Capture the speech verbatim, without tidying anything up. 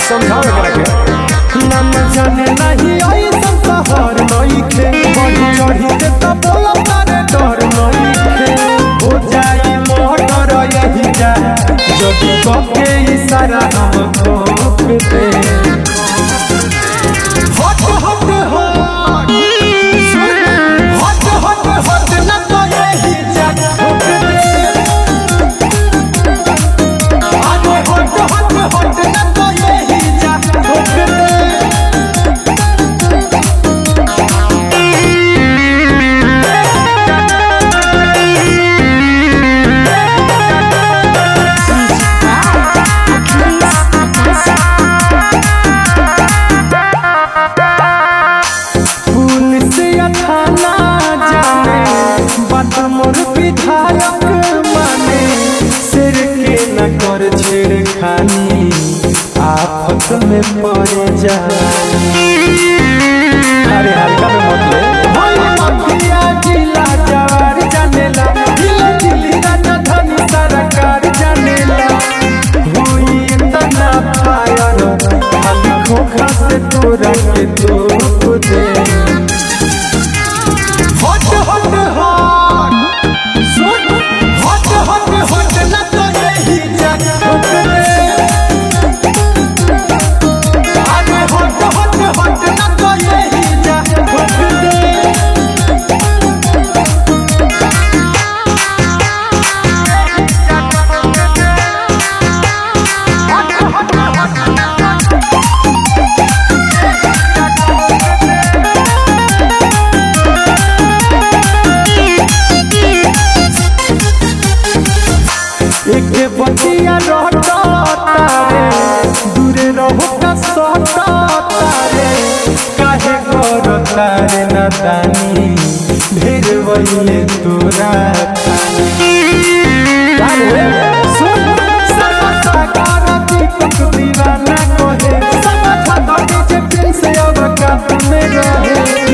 समझावे करके नाम जाने नहीं आई सब शहर नई खे बड़ी चढ़ी के त बोला तारे डर नई खे हो जाई मोटर यही जा जब कके इशारा हम ठोक दे हट हट हट हट हट हट न तो यही जा ठोक दे आगे हट हट हट न तो यही जा ठोक दे मोर विधायक माने सिर के न कर छेड़खानी आफत में पड़ जाए अरे हल्का में मत ले भाई मफिया जिला जवार जानेला जिला जिली राजधानी सरकार जानेला हुई इतना फायर खाली खोखा से तोरा के तोप दे हट हट हट सुन हट हट हट न तो यही जाग ठोक दे आगे हट हट हट न तो यही जाग ठोक दे एक बतिया रहता तारे दूरे रहो का सोता तारे काहे करता रे नदानी ढेर वहिले तोरा अरे सुन सरसा कारती तक दीवाना कहे समझा दो जे प्रिंस अब का में रहे